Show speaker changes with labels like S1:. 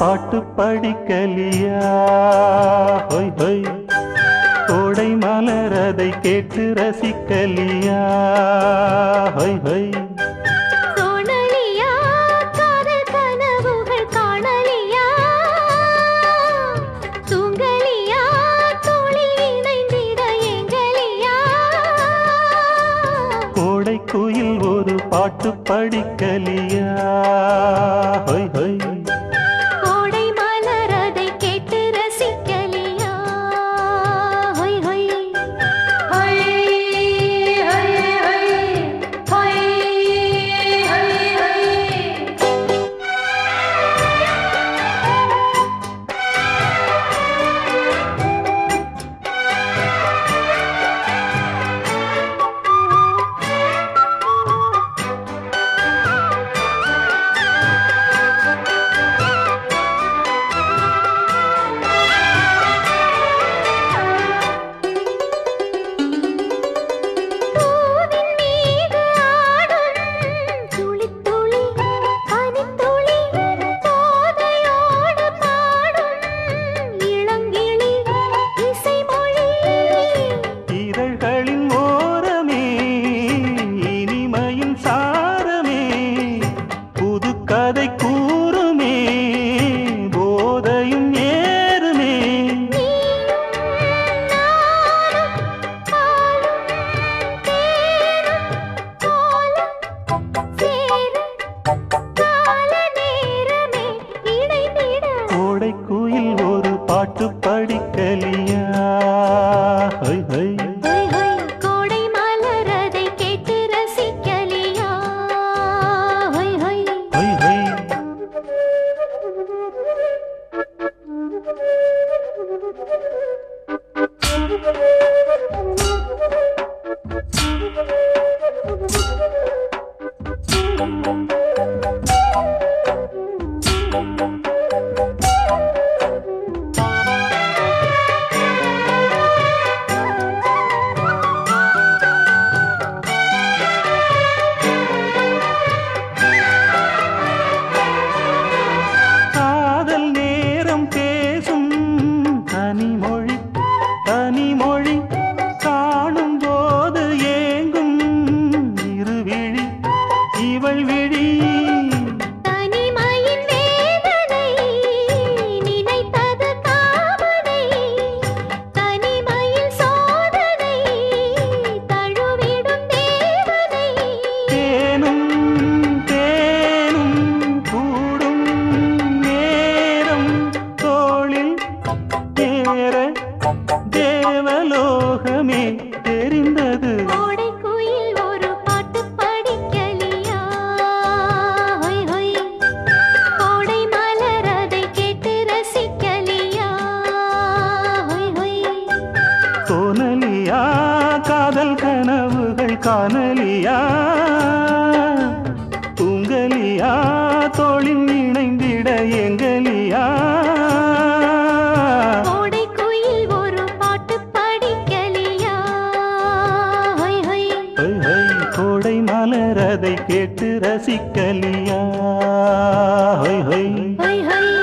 S1: பாட்டு படிக்கலியா? ஹொய் ஹொய் கோடை மலர் அதை கேட்டு ரசிக்கலியா? ஹொய் ஹொய் கோடைக்குயில் ஒரு பாட்டு படிக்கலியா? ஹொய் ஹொய்
S2: கோடை மலர் அதை கேட்டு ரசிக்கலியா? ஹொய் ஹொய் ஹொய் ஹொய் ஹொய் ஹொய்
S1: கதை கூறுமே போதையும் ஏறுமே. கோடைக்குயில் ஒரு பாட்டு படிக்கலியா? ஹொய் ஹொய் தனிமொழி காணும் போது ஏங்கும் இருவிழி இவள் விழி.
S2: தனிமையின் வேதனை நினைத்தது காமனை, தனிமையில் சோதனை தழுவிடும் தேவனை.
S1: தேனும் தேனும் கூடும் நேரம் தோளில் ஏற தேவலோகமே தெரிந்தது.
S2: கோடைக்குயில் ஒரு பாட்டு படிக்கலியா? ஹொய் ஹொய் கோடை மலர் அதை கேட்டு ரசிக்கலியா? ஹொய் ஹொய்
S1: தோணலியா காதல் கனவுகள் காணலியா? தூங்கலியா தோளில் இணைந்திட எங்கலியா? கோடை மலர் அதை கேட்டு ரசிக்கலியா? ஹொய் ஹொய்
S2: ஹொய் ஹொய்